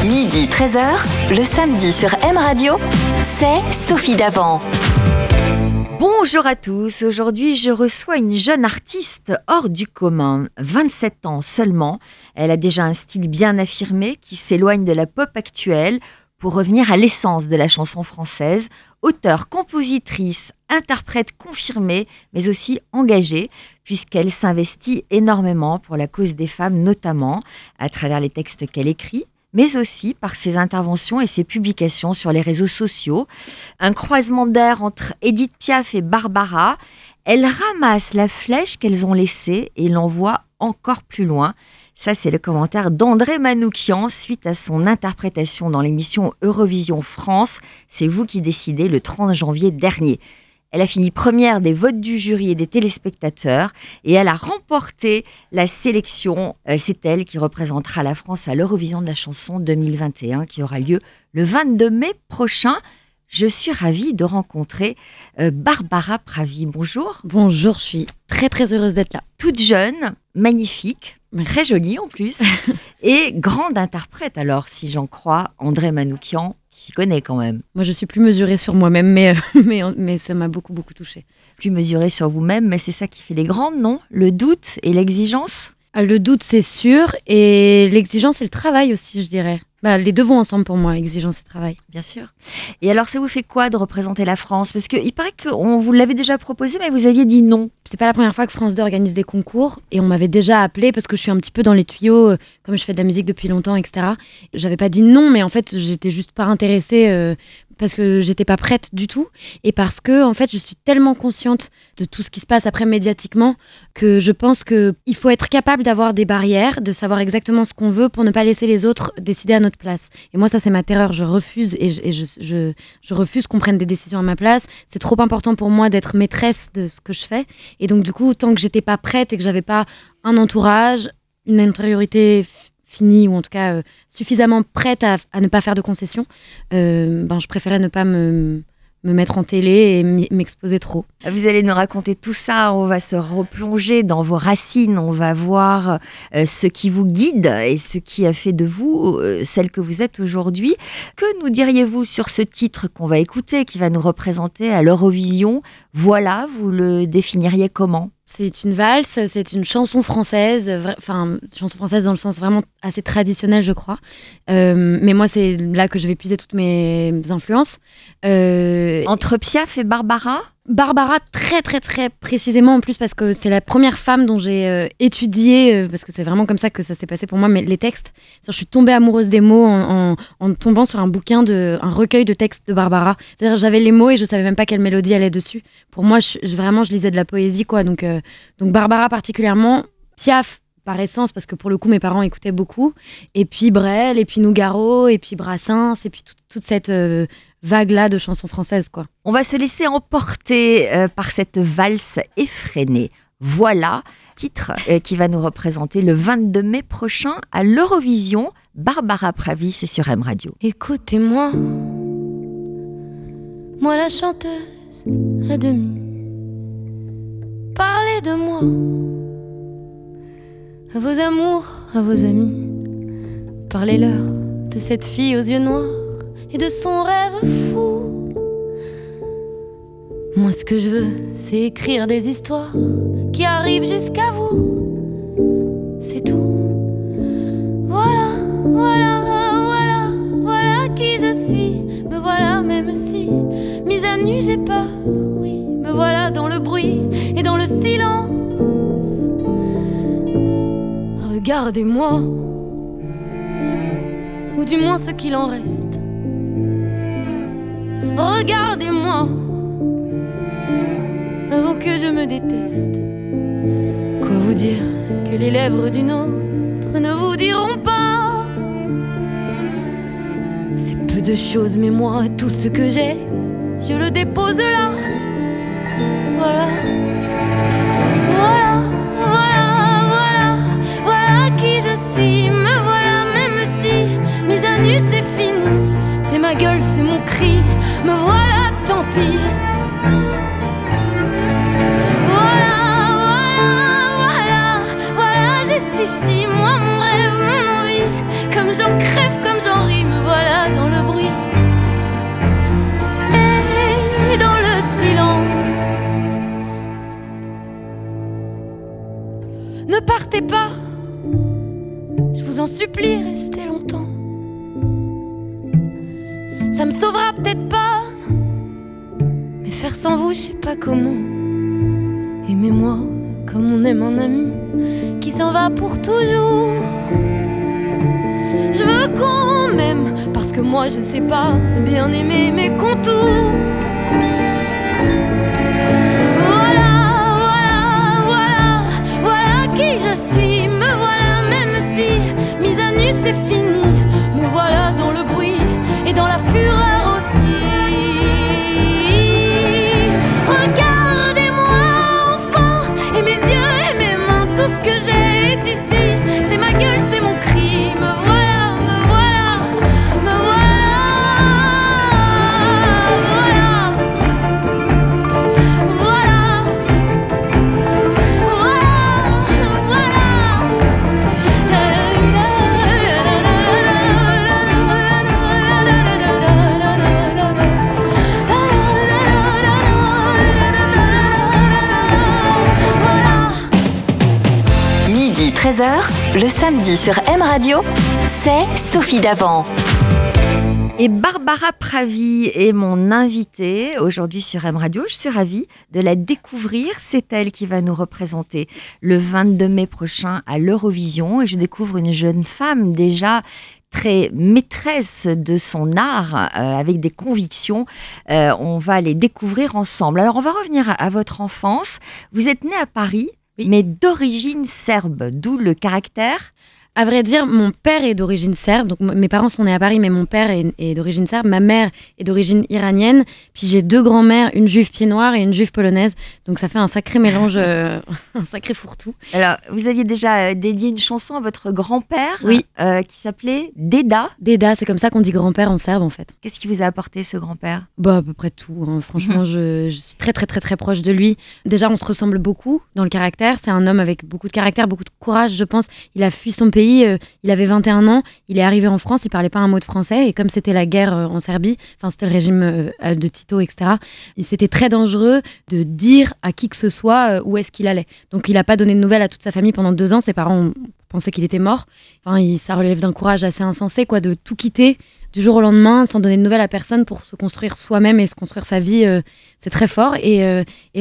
Midi 13h, le samedi sur M Radio, c'est Sophie Davant. Bonjour à tous, aujourd'hui je reçois une jeune artiste hors du commun, 27 ans seulement. Elle a déjà un style bien affirmé qui s'éloigne de la pop actuelle pour revenir à l'essence de la chanson française. Auteure, compositrice, interprète confirmée, mais aussi engagée, puisqu'elle s'investit énormément pour la cause des femmes, notamment à travers les textes qu'elle écrit, mais aussi par ses interventions et ses publications sur les réseaux sociaux. Un croisement d'air entre Édith Piaf et Barbara. Elle ramasse la flèche qu'elles ont laissée et l'envoie encore plus loin. Ça, c'est le commentaire d'André Manoukian suite à son interprétation dans l'émission Eurovision France. C'est vous qui décidez le 30 janvier dernier. Elle a fini première des votes du jury et des téléspectateurs et elle a remporté la sélection. C'est elle qui représentera la France à l'Eurovision de la chanson 2021 qui aura lieu le 22 mai prochain. Je suis ravie de rencontrer Barbara Pravi. Bonjour. Bonjour, je suis très très heureuse d'être là. Toute jeune, magnifique, très jolie en plus et grande interprète alors si j'en crois André Manoukian. Qui connaît quand même. Moi, je suis plus mesurée sur moi-même, mais ça m'a beaucoup touchée. Plus mesurée sur vous-même, mais c'est ça qui fait les grandes, non ? Le doute et l'exigence ? Le doute, c'est sûr, et l'exigence et le travail aussi, je dirais. Les deux vont ensemble pour moi, exigence et travail. Bien sûr. Et alors, ça vous fait quoi de représenter la France ? Parce qu'il paraît qu'on vous l'avait déjà proposé, mais vous aviez dit non. C'est pas la première fois que France 2 organise des concours, et on m'avait déjà appelée parce que je suis un petit peu dans les tuyaux, comme je fais de la musique depuis longtemps, etc. J'avais pas dit non, mais en fait, j'étais juste pas intéressée parce que j'étais pas prête du tout, et parce que en fait, je suis tellement consciente de tout ce qui se passe après médiatiquement que je pense qu'il faut être capable d'avoir des barrières, de savoir exactement ce qu'on veut pour ne pas laisser les autres décider à notre place. Et moi, ça, c'est ma terreur. Je refuse je refuse qu'on prenne des décisions à ma place. C'est trop important pour moi d'être maîtresse de ce que je fais. Et donc, du coup, tant que j'étais pas prête et que j'avais pas un entourage, une intériorité finie, ou en tout cas suffisamment prête à ne pas faire de concessions, je préférais ne pas me mettre en télé et m'exposer trop. Vous allez nous raconter tout ça, on va se replonger dans vos racines, on va voir ce qui vous guide et ce qui a fait de vous celle que vous êtes aujourd'hui. Que nous diriez-vous sur ce titre qu'on va écouter, qui va nous représenter à l'Eurovision ? Voilà, vous le définiriez comment ? C'est une valse, c'est une chanson française, chanson française dans le sens vraiment assez traditionnel, je crois. Mais moi, c'est là que je vais puiser toutes mes influences. Entre Piaf et Barbara ? Barbara, très très très précisément en plus, parce que c'est la première femme dont j'ai étudié, parce que c'est vraiment comme ça que ça s'est passé pour moi, mais les textes. Je suis tombée amoureuse des mots en tombant sur un recueil de textes de Barbara. C'est-à-dire j'avais les mots et je savais même pas quelle mélodie allait dessus. Pour moi, je lisais de la poésie, quoi. Donc Barbara particulièrement, Piaf par essence, parce que pour le coup mes parents écoutaient beaucoup, et puis Brel, et puis Nougaro, et puis Brassens, et puis toute cette vague-là de chansons françaises, quoi. On va se laisser emporter par cette valse effrénée. Voilà, titre qui va nous représenter le 22 mai prochain à l'Eurovision. Barbara Pravi, c'est sur M Radio. Écoutez-moi, moi la chanteuse à demi. Parlez de moi à vos amours, à vos amis. Parlez-leur de cette fille aux yeux noirs et de son rêve fou. Moi, ce que je veux, c'est écrire des histoires qui arrivent jusqu'à vous. C'est tout. Voilà, voilà, voilà, voilà qui je suis. Me voilà, même si mise à nu, j'ai peur. Oui, me voilà dans le bruit et dans le silence. Regardez-moi, ou du moins ce qu'il en reste. Regardez-moi, avant que je me déteste. Quoi vous dire que les lèvres d'une autre ne vous diront pas? C'est peu de choses, mais moi, tout ce que j'ai, je le dépose là. Voilà, voilà, voilà, voilà, voilà qui je suis. Me voilà, même si mise à nu c'est fini. C'est ma gueule, c'est mon cri. Me voilà, tant pis. Voilà, voilà, voilà, voilà, juste ici. Moi, mon rêve, mon envie. Comme j'en crève, comme j'en ris. supplie, restez longtemps. Ça me sauvera peut-être pas, mais faire sans vous, je sais pas comment. Aimez-moi comme on aime un ami qui s'en va pour toujours. Je veux qu'on m'aime parce que moi je sais pas bien aimer mes contours. Voilà qui je suis. Me voilà même si mise à nu c'est fini. Me voilà dans le bruit et dans la fureur aussi. Regardez-moi enfant, et mes yeux et mes mains, tout ce que j'ai est ici. C'est ma gueule, c'est mon cri. Me voilà, me voilà, me voilà. Voilà, Midi 13h, le samedi sur M Radio, c'est Sophie Davant. Et Barbara Pravi est mon invitée aujourd'hui sur M Radio. Je suis ravie de la découvrir. C'est elle qui va nous représenter le 22 mai prochain à l'Eurovision. Et je découvre une jeune femme déjà très maîtresse de son art, avec des convictions. On va les découvrir ensemble. Alors, on va revenir à votre enfance. Vous êtes née à Paris, Oui. mais d'origine serbe, d'où le caractère. À vrai dire, mon père est d'origine serbe. Donc, mes parents sont nés à Paris, mais mon père est d'origine serbe. Ma mère est d'origine iranienne. Puis j'ai 2 grands-mères, une juive pied noir et une juive polonaise. Donc ça fait un sacré mélange, un sacré fourre-tout. Alors, vous aviez déjà dédié une chanson à votre grand-père, Oui. Qui s'appelait Deda. Deda, c'est comme ça qu'on dit grand-père en serbe en fait. Qu'est-ce qui vous a apporté ce grand-père ? Bah, à peu près tout. Hein. Franchement, je suis très, très, très, très proche de lui. Déjà, on se ressemble beaucoup dans le caractère. C'est un homme avec beaucoup de caractère, beaucoup de courage, je pense. Il a fui son pays. Il avait 21 ans. Il est arrivé en France. Il parlait pas un mot de français. Et comme c'était la guerre en Serbie, enfin, c'était le régime de Tito, etc., c'était très dangereux de dire à qui que ce soit où est-ce qu'il allait. Donc, il a pas donné de nouvelles à toute sa famille pendant 2 ans. Ses parents pensaient qu'il était mort. Enfin, ça relève d'un courage assez insensé, quoi, de tout quitter du jour au lendemain, sans donner de nouvelles à personne, pour se construire soi-même et se construire sa vie. C'est très fort. Et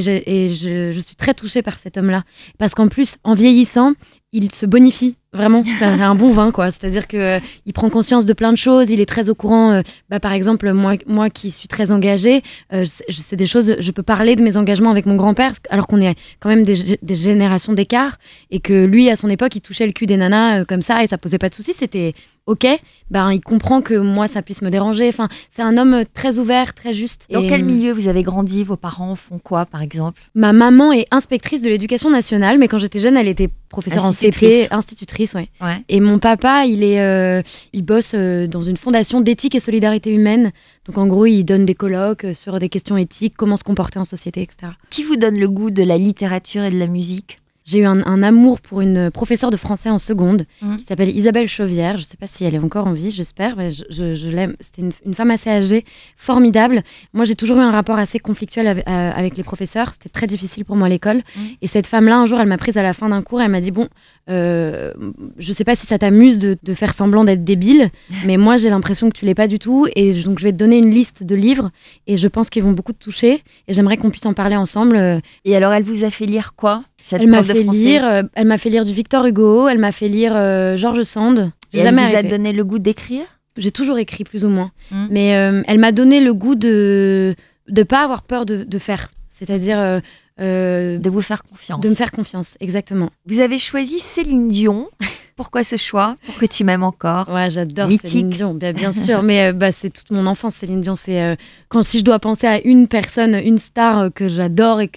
je suis très touchée par cet homme-là. Parce qu'en plus, en vieillissant, il se bonifie. Vraiment, c'est un bon vin, quoi. C'est-à-dire qu'il prend conscience de plein de choses. Il est très au courant. Par exemple, moi qui suis très engagée, c'est des choses. Je peux parler de mes engagements avec mon grand-père, alors qu'on est quand même des générations d'écart, et que lui, à son époque, il touchait le cul des nanas comme ça, et ça posait pas de soucis. C'était OK. Il comprend que moi, ça puisse me déranger. Enfin, c'est un homme très ouvert, très juste. Dans quel milieu vous avez grandi ? Vos parents font quoi, par exemple ? Ma maman est inspectrice de l'éducation nationale, mais quand j'étais jeune, elle était professeure en CP, institutrice, ouais. Et mon papa, il bosse dans une fondation d'éthique et solidarité humaine. Donc en gros, il donne des colloques sur des questions éthiques, comment se comporter en société, etc. Qui vous donne le goût de la littérature et de la musique ? J'ai eu un amour pour une professeure de français en seconde qui s'appelle Isabelle Chauvière. Je ne sais pas si elle est encore en vie, j'espère. Mais je l'aime. C'était une femme assez âgée, formidable. Moi, j'ai toujours eu un rapport assez conflictuel avec les professeurs. C'était très difficile pour moi à l'école. Et cette femme-là, un jour, elle m'a prise à la fin d'un cours. Elle m'a dit, bon, je ne sais pas si ça t'amuse de faire semblant d'être débile, mais moi, j'ai l'impression que tu l'es pas du tout. Et donc, je vais te donner une liste de livres. Et je pense qu'ils vont beaucoup te toucher. Et j'aimerais qu'on puisse en parler ensemble. Et alors, elle vous a fait lire quoi ? Elle m'a fait lire du Victor Hugo, elle m'a fait lire George Sand. Et elle vous a donné le goût d'écrire ? J'ai toujours écrit plus ou moins, mais elle m'a donné le goût de pas avoir peur de faire, c'est-à-dire de vous faire confiance. De me faire confiance, exactement. Vous avez choisi Céline Dion. Pourquoi ce choix ? Pour que tu m'aimes encore. Ouais, j'adore Mythique. Céline Dion, bien sûr, mais c'est toute mon enfance. Céline Dion, c'est si je dois penser à une personne, une star que j'adore et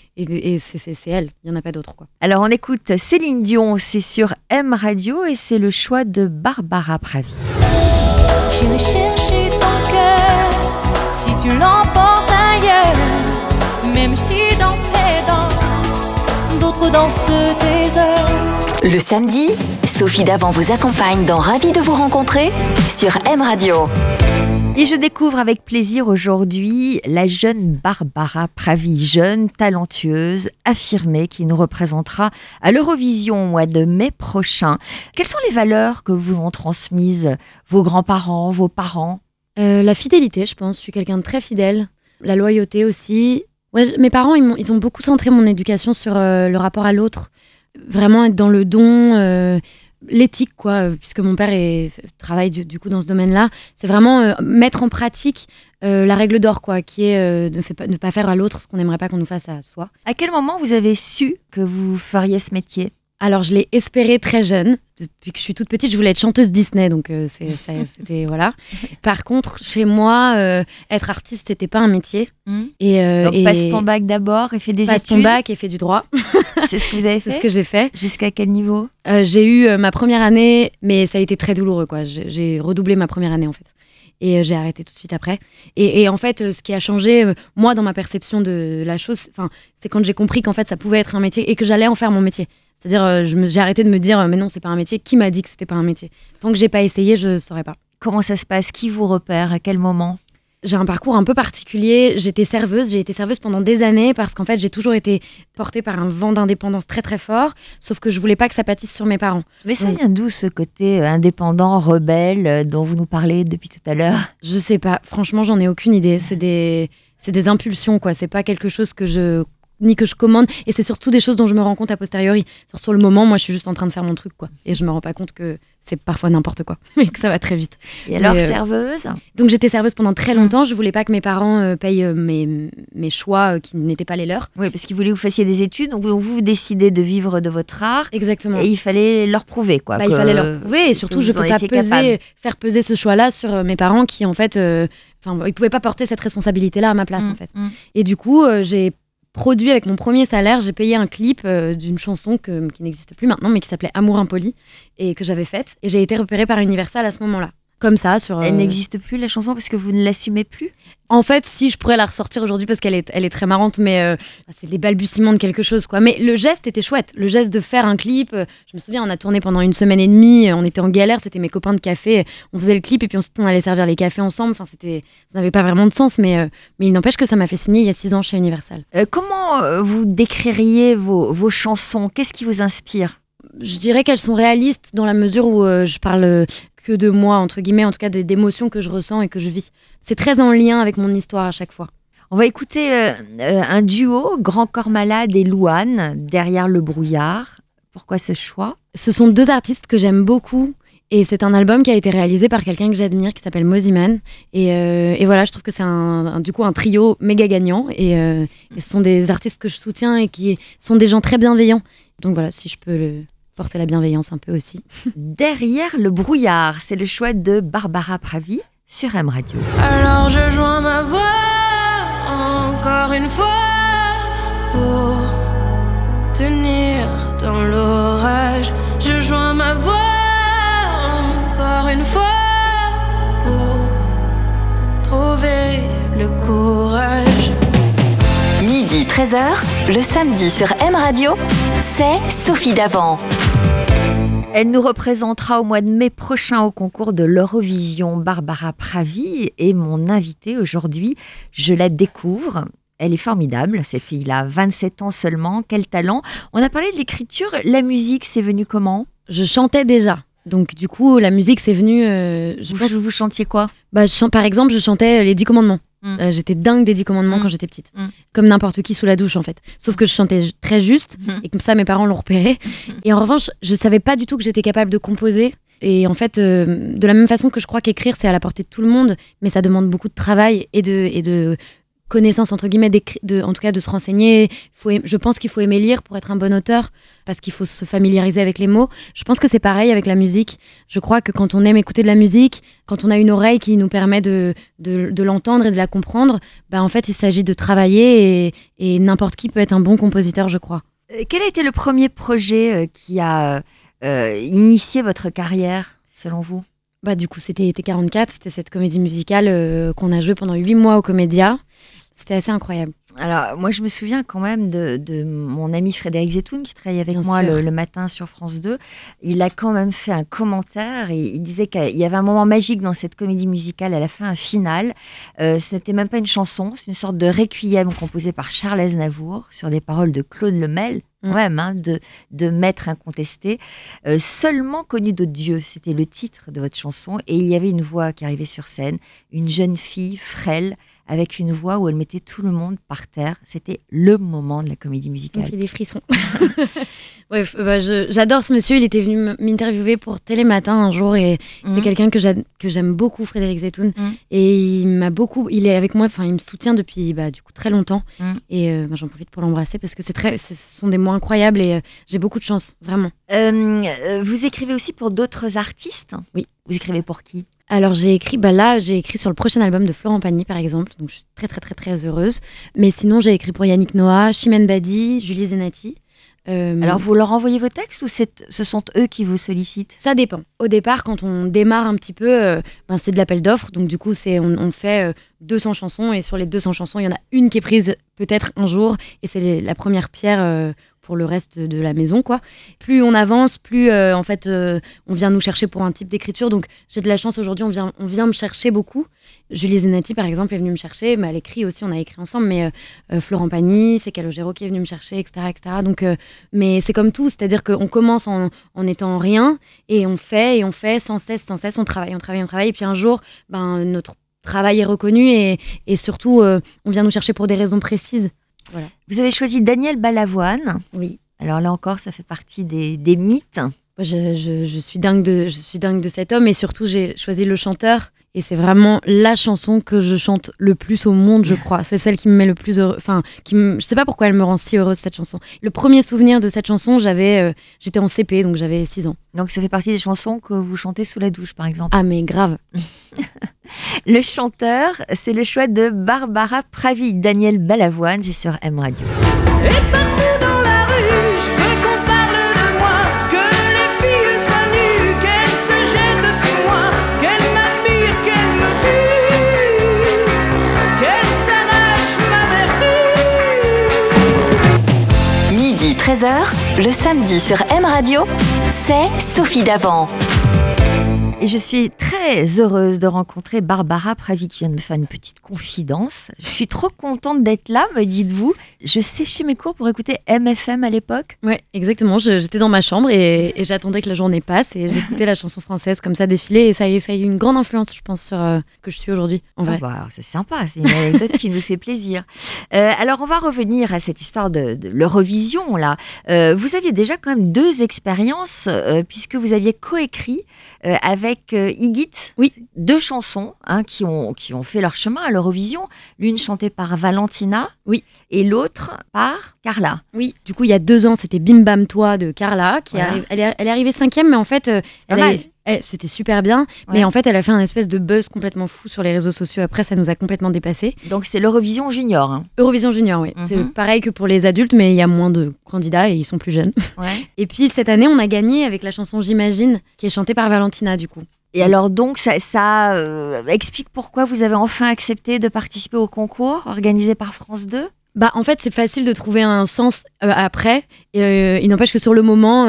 c'est elle. Il y en a pas d'autre, quoi. Alors on écoute Céline Dion, c'est sur M Radio et c'est le choix de Barbara Pravi. J'irai chercher ton cœur si tu l'emportes ailleurs, même si dans tes danses d'autres dansent tes heures. Le samedi, Sophie Davant vous accompagne dans Ravi de vous rencontrer sur M Radio. Et je découvre avec plaisir aujourd'hui la jeune Barbara Pravi, jeune, talentueuse, affirmée, qui nous représentera à l'Eurovision au mois de mai prochain. Quelles sont les valeurs que vous ont transmises vos grands-parents, vos parents ? La fidélité, je pense. Je suis quelqu'un de très fidèle. La loyauté aussi. Ouais, mes parents, ils ont beaucoup centré mon éducation sur le rapport à l'autre. Vraiment être dans le don, l'éthique, quoi, puisque mon père travaille du coup dans ce domaine-là. C'est vraiment mettre en pratique la règle d'or, quoi, qui est de ne pas faire à l'autre ce qu'on n'aimerait pas qu'on nous fasse à soi. À quel moment vous avez su que vous feriez ce métier ? Alors, je l'ai espéré très jeune. Depuis que je suis toute petite, je voulais être chanteuse Disney, donc c'était voilà. Par contre, chez moi, être artiste, c'était pas un métier. Donc passe ton bac d'abord et fais des études. Passe ton bac et fais du droit. C'est ce que vous avez fait ? C'est ce que j'ai fait. Jusqu'à quel niveau ? J'ai eu ma première année, mais ça a été très douloureux, quoi. J'ai redoublé ma première année, en fait. Et j'ai arrêté tout de suite après. Et en fait, ce qui a changé, moi, dans ma perception de la chose, c'est quand j'ai compris qu'en fait, ça pouvait être un métier et que j'allais en faire mon métier. C'est-à-dire, j'ai arrêté de me dire, mais non, c'est pas un métier. Qui m'a dit que c'était pas un métier ? Tant que j'ai pas essayé, je saurais pas. Comment ça se passe ? Qui vous repère ? À quel moment ? J'ai un parcours un peu particulier. J'ai été serveuse pendant des années parce qu'en fait, j'ai toujours été portée par un vent d'indépendance très très fort, sauf que je voulais pas que ça pâtisse sur mes parents. Mais ça vient d'où ce côté indépendant, rebelle, dont vous nous parlez depuis tout à l'heure ? Je sais pas. Franchement, j'en ai aucune idée. C'est des impulsions, quoi. C'est pas quelque chose que je commande, et c'est surtout des choses dont je me rends compte a posteriori. Sur le moment, moi je suis juste en train de faire mon truc, quoi, et je me rends pas compte que c'est parfois n'importe quoi et que ça va très vite. Et alors serveuse ? Donc j'étais serveuse pendant très longtemps. Je voulais pas que mes parents payent mes choix qui n'étaient pas les leurs. Oui, parce qu'ils voulaient que vous fassiez des études, donc vous décidez de vivre de votre art. Exactement. Et il fallait leur prouver, quoi. Il fallait leur prouver, et surtout je peux pas faire peser ce choix-là sur mes parents qui en fait, ils pouvaient pas porter cette responsabilité-là à ma place en fait. Et du coup j'ai produit avec mon premier salaire, j'ai payé un clip d'une chanson qui n'existe plus maintenant, mais qui s'appelait Amour impoli, et que j'avais faite. Et j'ai été repérée par Universal à ce moment-là. Comme ça, Elle n'existe plus, la chanson, parce que vous ne l'assumez plus ? En fait, si, je pourrais la ressortir aujourd'hui parce qu'elle est très marrante, mais c'est les balbutiements de quelque chose, quoi. Mais le geste était chouette. Le geste de faire un clip, je me souviens, on a tourné pendant 1 semaine et demie, on était en galère, c'était mes copains de café, on faisait le clip et puis ensuite on allait servir les cafés ensemble. Ça n'avait pas vraiment de sens, mais il n'empêche que ça m'a fait signer il y a 6 ans chez Universal. Comment vous décririez vos chansons ? Qu'est-ce qui vous inspire ? Je dirais qu'elles sont réalistes dans la mesure où je parle que de moi, entre guillemets, en tout cas d'émotions que je ressens et que je vis. C'est très en lien avec mon histoire à chaque fois. On va écouter un duo, Grand Corps Malade et Louane, Derrière le brouillard. Pourquoi ce choix ? Ce sont 2 artistes que j'aime beaucoup. Et c'est un album qui a été réalisé par quelqu'un que j'admire, qui s'appelle Moziman. Et voilà, je trouve que c'est du coup un trio méga gagnant. Et ce sont des artistes que je soutiens et qui sont des gens très bienveillants. Donc voilà, si je peux porter la bienveillance un peu aussi. Derrière le brouillard, c'est le choix de Barbara Pravi sur M Radio. Alors je joins ma voix encore une fois pour tenir dans l'orage. Je joins ma voix encore une fois pour trouver le courage. Midi 13h, le samedi sur M Radio, c'est Sophie Davant. Elle nous représentera au mois de mai prochain au concours de l'Eurovision. Barbara Pravi est mon invitée aujourd'hui. Je la découvre. Elle est formidable, cette fille-là. 27 ans seulement. Quel talent. On a parlé de l'écriture. La musique, c'est venu comment ? Je chantais déjà. Donc du coup, la musique, c'est venu... Vous chantiez quoi ? Par exemple, je chantais les 10 commandements. J'étais dingue des 10 commandements quand j'étais petite. Comme n'importe qui sous la douche, en fait. Sauf que je chantais très juste, et comme ça, mes parents l'ont repéré. Et en revanche, je savais pas du tout que j'étais capable de composer. Et en fait, de la même façon que je crois qu'écrire, c'est à la portée de tout le monde, mais ça demande beaucoup de travail et de connaissance, entre guillemets, en tout cas de se renseigner. Je pense qu'il faut aimer lire pour être un bon auteur, parce qu'il faut se familiariser avec les mots. Je pense que c'est pareil avec la musique. Je crois que quand on aime écouter de la musique, quand on a une oreille qui nous permet de l'entendre et de la comprendre, en fait, il s'agit de travailler, et n'importe qui peut être un bon compositeur, je crois. Quel a été le premier projet qui a initié votre carrière, selon vous ? Du coup, c'était Été 44, c'était cette comédie musicale qu'on a jouée pendant 8 mois au Comédia. C'était assez incroyable. Alors, moi, je me souviens quand même de mon ami Frédéric Zetoun, qui travaille avec moi le matin sur France 2. Il a quand même fait un commentaire et il disait qu'il y avait un moment magique dans cette comédie musicale à la fin, un final. Ce n'était même pas une chanson, c'est une sorte de requiem composé par Charles Aznavour sur des paroles de Claude Lemel, quand même, de maître incontesté. Seulement connu de Dieu, c'était le titre de votre chanson. Et il y avait une voix qui arrivait sur scène, une jeune fille frêle, avec une voix où elle mettait tout le monde par terre. C'était le moment de la comédie musicale. Ça me fait des frissons. Ouais, j'adore ce monsieur. Il était venu m'interviewer pour Télématin un jour et c'est quelqu'un que j'aime beaucoup, Frédéric Zetoun. Et il est avec moi, il me soutient depuis du coup très longtemps. Et j'en profite pour l'embrasser parce que ce sont des mots incroyables et j'ai beaucoup de chance, vraiment. Vous écrivez aussi pour d'autres artistes ? Oui. Vous écrivez pour qui ? Alors j'ai écrit sur le prochain album de Florent Pagny par exemple, donc je suis très très très très heureuse. Mais sinon j'ai écrit pour Yannick Noah, Chimène Badi, Julie Zenati. Alors vous leur envoyez vos textes ou ce sont eux qui vous sollicitent ? Ça dépend. Au départ, quand on démarre un petit peu, c'est de l'appel d'offres, donc du coup on fait 200 chansons et sur les 200 chansons, il y en a une qui est prise peut-être un jour et c'est la première pierre pour le reste de la maison, quoi. Plus on avance, plus on vient nous chercher pour un type d'écriture. Donc j'ai de la chance aujourd'hui, on vient me chercher beaucoup. Julie Zenati, par exemple, est venue me chercher. Mais elle écrit aussi, on a écrit ensemble. Mais Florent Pagny, c'est Calogero qui est venu me chercher, etc., etc. Donc, mais c'est comme tout, c'est-à-dire qu'on commence en étant rien et on fait sans cesse, on travaille. Et puis un jour, notre travail est reconnu et surtout, on vient nous chercher pour des raisons précises. Voilà. Vous avez choisi Daniel Balavoine. Oui. Alors là encore, ça fait partie des mythes. Je suis dingue de cet homme et surtout j'ai choisi le chanteur et c'est vraiment la chanson que je chante le plus au monde, je crois. C'est celle qui me met le plus heureux. Je sais pas pourquoi elle me rend si heureuse cette chanson. Le premier souvenir de cette chanson, j'étais en CP, donc j'avais 6 ans. Donc ça fait partie des chansons que vous chantez sous la douche, par exemple. Ah mais grave. Le chanteur, c'est le choix de Barbara Pravi, Daniel Balavoine, c'est sur M Radio. Et partout dans la rue, je veux qu'on parle de moi, que les filles soient nues, qu'elles se jettent sur moi, qu'elles m'admirent, qu'elles me tuent, qu'elles s'arrachent ma vertu. Midi 13h, le samedi sur M Radio, c'est Sophie Davant. Et je suis très heureuse de rencontrer Barbara Pravi qui vient de me faire une petite confidence. Je suis trop contente d'être là, me dites-vous. Je séchais mes cours pour écouter MFM à l'époque. Ouais, exactement. J'étais dans ma chambre et j'attendais que la journée passe et j'écoutais la chanson française comme ça défiler et ça a eu une grande influence, je pense, sur que je suis aujourd'hui. En vrai. C'est sympa, c'est une anecdote qui nous fait plaisir. Alors, on va revenir à cette histoire de l'Eurovision, là. Vous aviez déjà quand même 2 expériences puisque vous aviez coécrit avec Igit, 2 chansons qui ont fait leur chemin à l'Eurovision. L'une chantée par Valentina, et l'autre par Carla. Oui, du coup il y a 2 ans c'était Bim Bam Toi de Carla qui arrive. Elle est arrivée 5e, mais en fait c'était super bien, mais en fait elle a fait un espèce de buzz complètement fou sur les réseaux sociaux. Après ça nous a complètement dépassé. Donc c'était l'Eurovision Junior. Eurovision Junior, oui. C'est pareil que pour les adultes, mais il y a moins de candidats et ils sont plus jeunes. Et puis cette année on a gagné avec la chanson J'imagine qui est chantée par Valentina du coup. Et alors donc ça explique pourquoi vous avez enfin accepté de participer au concours organisé par France 2 ? En fait, c'est facile de trouver un sens après. Il n'empêche que sur le moment,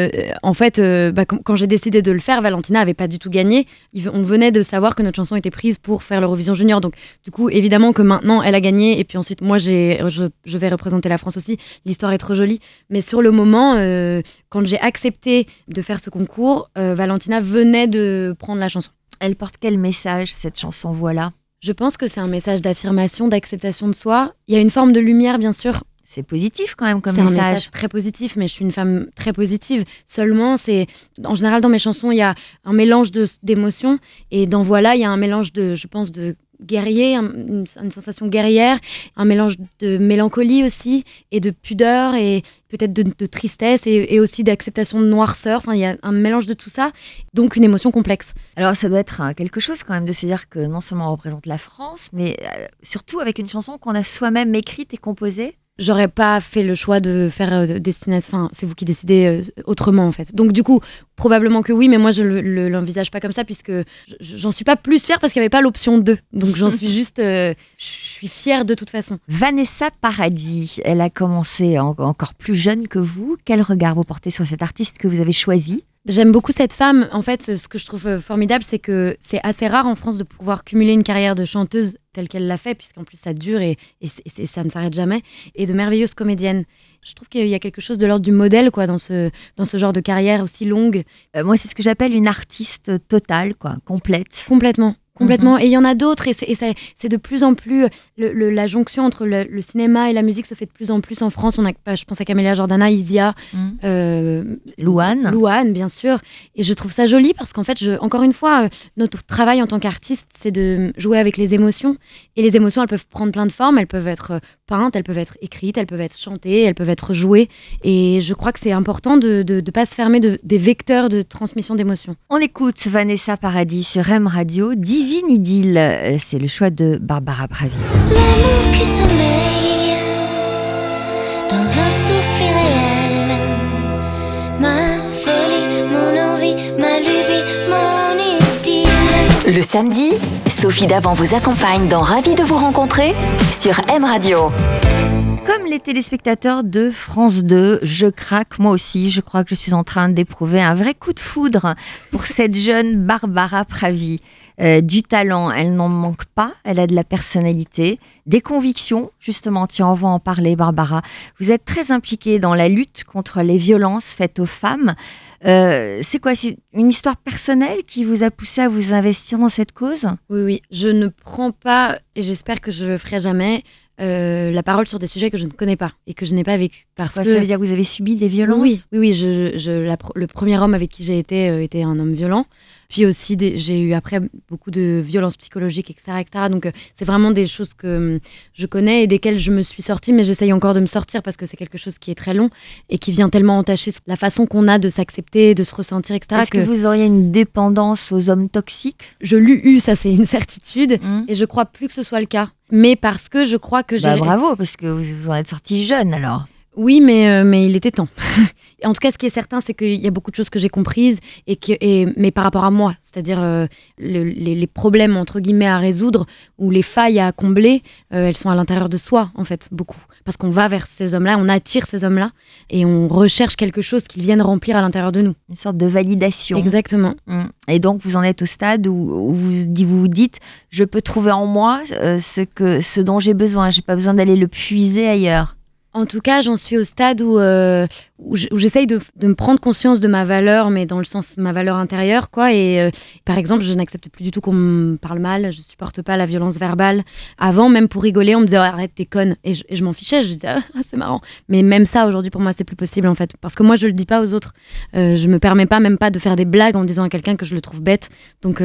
quand j'ai décidé de le faire, Valentina avait pas du tout gagné. On venait de savoir que notre chanson était prise pour faire l'Eurovision Junior. Donc, du coup, évidemment que maintenant, elle a gagné. Et puis ensuite, moi, je vais représenter la France aussi. L'histoire est trop jolie. Mais sur le moment, quand j'ai accepté de faire ce concours, Valentina venait de prendre la chanson. Elle porte quel message, cette chanson, voilà ? Je pense que c'est un message d'affirmation, d'acceptation de soi. Il y a une forme de lumière, bien sûr. C'est positif quand même comme message. C'est un message très positif, mais je suis une femme très positive. Seulement, en général, dans mes chansons, il y a un mélange d'émotions. Et dans Voilà, il y a un mélange de guerrier, une sensation guerrière, un mélange de mélancolie aussi, et de pudeur, et peut-être de tristesse, et aussi d'acceptation de noirceur. Enfin, il y a un mélange de tout ça, donc une émotion complexe. Alors, ça doit être quelque chose quand même de se dire que non seulement on représente la France, mais surtout avec une chanson qu'on a soi-même écrite et composée. j'aurais pas fait le choix de faire destination. Enfin, c'est vous qui décidez autrement en fait. Donc du coup, probablement que oui, mais moi je l'envisage pas comme ça puisque j'en suis pas plus fière parce qu'il y avait pas l'option 2. Donc j'en suis juste, je suis fière de toute façon. Vanessa Paradis, elle a commencé encore plus jeune que vous. Quel regard vous portez sur cette artiste que vous avez choisie ? J'aime beaucoup cette femme. En fait, ce que je trouve formidable, c'est que c'est assez rare en France de pouvoir cumuler une carrière de chanteuse telle qu'elle l'a fait, puisqu'en plus ça dure et ça ne s'arrête jamais, et de merveilleuse comédienne. Je trouve qu'il y a quelque chose de l'ordre du modèle quoi, dans ce genre de carrière aussi longue. Moi, c'est ce que j'appelle une artiste totale, quoi, complète. Complètement. Et il y en a d'autres, et c'est de plus en plus la jonction entre le cinéma et la musique se fait de plus en plus en France. Je pense à Camélia Jordana, Isia, Louane, bien sûr. Et je trouve ça joli parce qu'en fait, encore une fois, notre travail en tant qu'artiste, c'est de jouer avec les émotions. Et les émotions, elles peuvent prendre plein de formes. Elles peuvent être peintes, elles peuvent être écrites, elles peuvent être chantées, elles peuvent être jouées. Et je crois que c'est important de ne pas se fermer des vecteurs de transmission d'émotions. On écoute Vanessa Paradis sur M Radio. Divine Idylle, c'est le choix de Barbara Pravi. L'amour qui sommeille dans un souffle irréel, ma folie, mon envie, ma lubie, mon idylle. Le samedi, Sophie Davant vous accompagne dans Ravi de vous rencontrer sur M Radio. Comme les téléspectateurs de France 2, je craque moi aussi. Je crois que je suis en train d'éprouver un vrai coup de foudre pour cette jeune Barbara Pravi. Du talent, elle n'en manque pas. Elle a de la personnalité, des convictions. Justement, tiens, on va en parler, Barbara. Vous êtes très impliquée dans la lutte contre les violences faites aux femmes. C'est quoi ? C'est une histoire personnelle qui vous a poussé à vous investir dans cette cause ? Oui. Je ne prends pas, et j'espère que je le ferai jamais, la parole sur des sujets que je ne connais pas et que je n'ai pas vécu. Parce que ça veut dire que vous avez subi des violences ? Oui. Le premier homme avec qui j'ai été était un homme violent. Puis aussi, j'ai eu après beaucoup de violences psychologiques, etc. Donc, c'est vraiment des choses que je connais et desquelles je me suis sortie, mais j'essaye encore de me sortir parce que c'est quelque chose qui est très long et qui vient tellement entacher la façon qu'on a de s'accepter, de se ressentir, etc. Est-ce que vous auriez une dépendance aux hommes toxiques ? Je l'ai eu, ça c'est une certitude, et je crois plus que ce soit le cas. Mais parce que je crois que j'ai... Bravo, parce que vous en êtes sortie jeune alors. Oui, mais il était temps. En tout cas, ce qui est certain, c'est qu'il y a beaucoup de choses que j'ai comprises, mais par rapport à moi, c'est-à-dire les problèmes, entre guillemets, à résoudre, ou les failles à combler, elles sont à l'intérieur de soi, en fait, beaucoup. Parce qu'on va vers ces hommes-là, on attire ces hommes-là, et on recherche quelque chose qu'ils viennent remplir à l'intérieur de nous. Une sorte de validation. Exactement. Et donc, vous en êtes au stade où vous dites, je peux trouver en moi ce dont j'ai besoin, j'ai pas besoin d'aller le puiser ailleurs. En tout cas, j'en suis au stade où j'essaye de me prendre conscience de ma valeur, mais dans le sens de ma valeur intérieure, quoi. Et par exemple, je n'accepte plus du tout qu'on me parle mal, je supporte pas la violence verbale. Avant, même pour rigoler, on me disait arrête, t'es conne. Et je m'en fichais, je disais c'est marrant. Mais même ça, aujourd'hui, pour moi, c'est plus possible en fait. Parce que moi, je le dis pas aux autres. Je me permets pas même pas de faire des blagues en disant à quelqu'un que je le trouve bête. Donc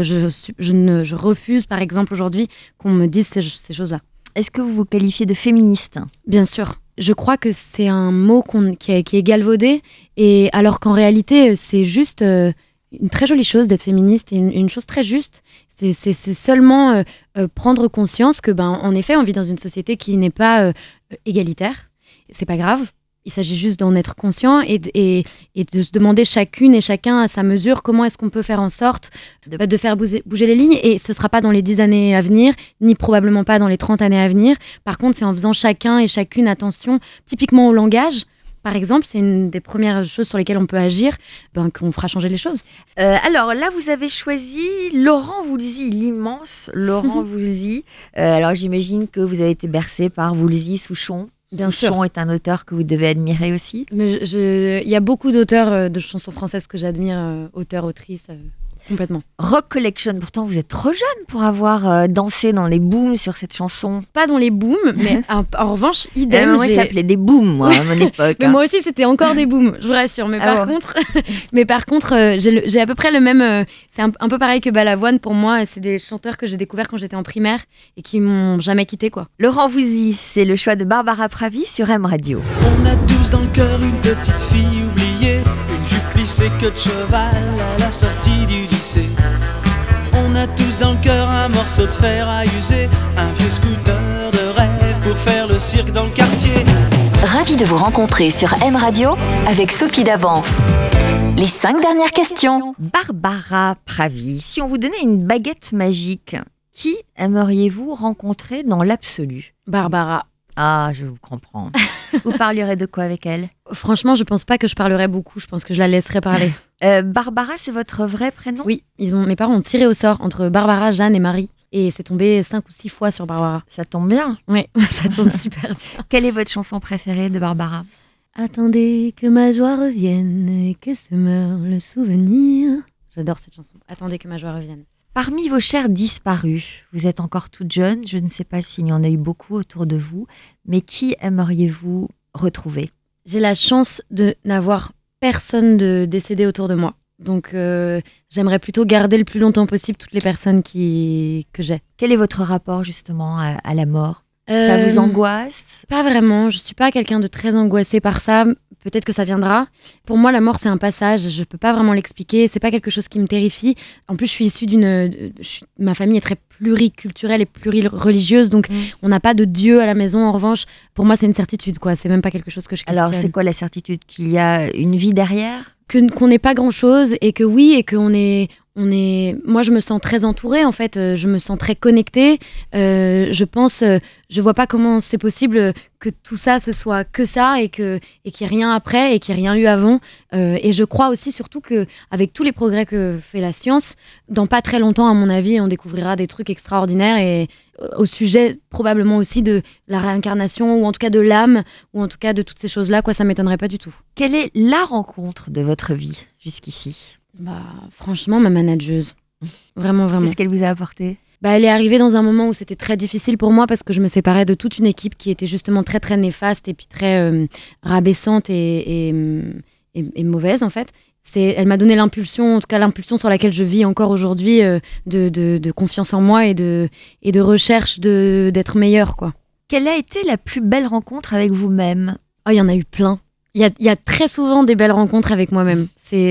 je refuse, par exemple, aujourd'hui, qu'on me dise ces choses-là. Est-ce que vous vous qualifiez de féministe ? Bien sûr. Je crois que c'est un mot qui est galvaudé, et alors qu'en réalité, c'est juste une très jolie chose d'être féministe, et une chose très juste. C'est seulement prendre conscience que, en effet, on vit dans une société qui n'est pas égalitaire. C'est pas grave. Il s'agit juste d'en être conscient et de se demander chacune et chacun à sa mesure comment est-ce qu'on peut faire en sorte de faire bouger les lignes. Et ce ne sera pas dans les 10 années à venir, ni probablement pas dans les 30 années à venir. Par contre, c'est en faisant chacun et chacune attention, typiquement au langage. Par exemple, c'est une des premières choses sur lesquelles on peut agir, qu'on fera changer les choses. Alors là, vous avez choisi Laurent Voulzy, l'immense Laurent Voulzy. Alors j'imagine que vous avez été bercé par Voulzy, Souchon. Bien sûr. Souchon est un auteur que vous devez admirer aussi. Il y a beaucoup d'auteurs de chansons françaises que j'admire, auteurs, autrices, complètement. Rock Collection, pourtant vous êtes trop jeune pour avoir dansé dans les booms sur cette chanson. Pas dans les booms, mais en revanche, idem. Moi, ça s'appelait des booms, moi, à mon époque. Mais moi aussi, c'était encore des booms, je vous rassure. Mais par contre, j'ai à peu près le même... c'est un peu pareil que Balavoine pour moi. C'est des chanteurs que j'ai découverts quand j'étais en primaire et qui m'ont jamais quitté, quoi. Laurent Voulzy, c'est le choix de Barbara Pravi sur M Radio. On a tous dans le cœur une petite fille oubliée, une jupe plissée queue de cheval à la sortie du lycée. On a tous dans le cœur un morceau de fer à user, un vieux scooter de rêve pour faire le cirque dans le quartier. Ravi de vous rencontrer sur M Radio avec Sophie Davant. Les 5 dernières questions. Barbara Pravi, si on vous donnait une baguette magique, qui aimeriez-vous rencontrer dans l'absolu ? Barbara. Ah, je vous comprends. Vous parlerez de quoi avec elle ? Franchement, je pense pas que je parlerai beaucoup. Je pense que je la laisserai parler. Barbara, c'est votre vrai prénom ? Oui, mes parents ont tiré au sort entre Barbara, Jeanne et Marie. Et c'est tombé 5 ou 6 fois sur Barbara. Ça tombe bien. Oui, ça tombe super bien. Quelle est votre chanson préférée de Barbara ? Attendez que ma joie revienne et que se meure le souvenir. J'adore cette chanson. Attendez que ma joie revienne. Parmi vos chers disparus, vous êtes encore toute jeune, je ne sais pas s'il y en a eu beaucoup autour de vous, mais qui aimeriez-vous retrouver ? J'ai la chance de n'avoir personne de décédé autour de moi. Donc j'aimerais plutôt garder le plus longtemps possible toutes les personnes que j'ai. Quel est votre rapport justement à la mort ? Ça vous angoisse ? Pas vraiment, je suis pas quelqu'un de très angoissé par ça. Peut-être que ça viendra. Pour moi, la mort, c'est un passage. Je peux pas vraiment l'expliquer. C'est pas quelque chose qui me terrifie. En plus, je suis issue ma famille est très pluriculturelle et plurireligieuse, donc on n'a pas de Dieu à la maison. En revanche, pour moi, c'est une certitude, quoi. C'est même pas quelque chose que je questionne. Alors, c'est quoi la certitude ? Qu'il y a une vie derrière ? Qu'on n'est pas grand-chose et que oui, et qu'on est... Moi, je me sens très entourée, en fait. Je me sens très connectée. Je vois pas comment c'est possible que tout ça, ce soit que ça et qu'il n'y ait rien après et qu'il n'y ait rien eu avant. Et je crois aussi, surtout, qu'avec tous les progrès que fait la science, dans pas très longtemps, à mon avis, on découvrira des trucs extraordinaires et au sujet, probablement aussi, de la réincarnation ou en tout cas de l'âme ou en tout cas de toutes ces choses-là, quoi, ça m'étonnerait pas du tout. Quelle est la rencontre de votre vie jusqu'ici ? Franchement, ma manageuse. Vraiment, vraiment. Qu'est-ce qu'elle vous a apporté ? Elle est arrivée dans un moment où c'était très difficile pour moi parce que je me séparais de toute une équipe qui était justement très, très néfaste et puis très rabaissante et mauvaise, en fait. Elle m'a donné l'impulsion, en tout cas l'impulsion sur laquelle je vis encore aujourd'hui, de confiance en moi et de recherche d'être meilleure, quoi. Quelle a été la plus belle rencontre avec vous-même ? Oh, il y en a eu plein. Il y a très souvent des belles rencontres avec moi-même.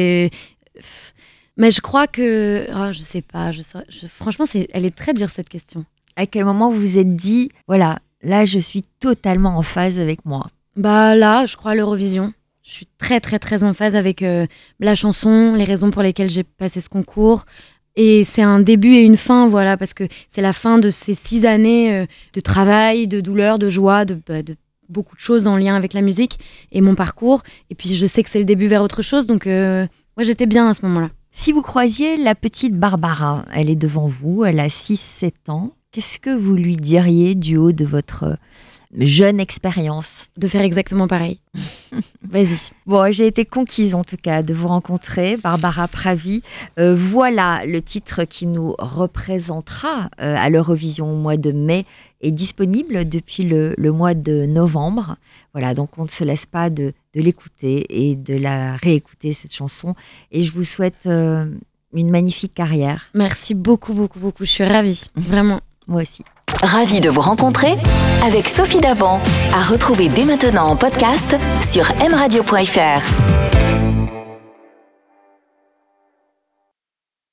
Mais je crois que... Oh, je sais pas. Franchement, elle est très dure, cette question. À quel moment vous vous êtes dit, voilà, là, je suis totalement en phase avec moi ? Là, je crois à l'Eurovision. Je suis très, très, très en phase avec la chanson, les raisons pour lesquelles j'ai passé ce concours. Et c'est un début et une fin, voilà, parce que c'est la fin de ces 6 années de travail, de douleur, de joie, de beaucoup de choses en lien avec la musique et mon parcours. Et puis, je sais que c'est le début vers autre chose, donc moi, j'étais bien à ce moment-là. Si vous croisiez la petite Barbara, elle est devant vous, elle a 6-7 ans. Qu'est-ce que vous lui diriez du haut de votre jeune expérience ? De faire exactement pareil. Vas-y. Bon, j'ai été conquise en tout cas de vous rencontrer, Barbara Pravi. Voilà, le titre qui nous représentera à l'Eurovision au mois de mai est disponible depuis le mois de novembre. Voilà, donc on ne se laisse pas de l'écouter et de la réécouter, cette chanson. Et je vous souhaite une magnifique carrière. Merci beaucoup, beaucoup, beaucoup. Je suis ravie, vraiment. Moi aussi. Ravi de vous rencontrer avec Sophie Davant, à retrouver dès maintenant en podcast sur mradio.fr.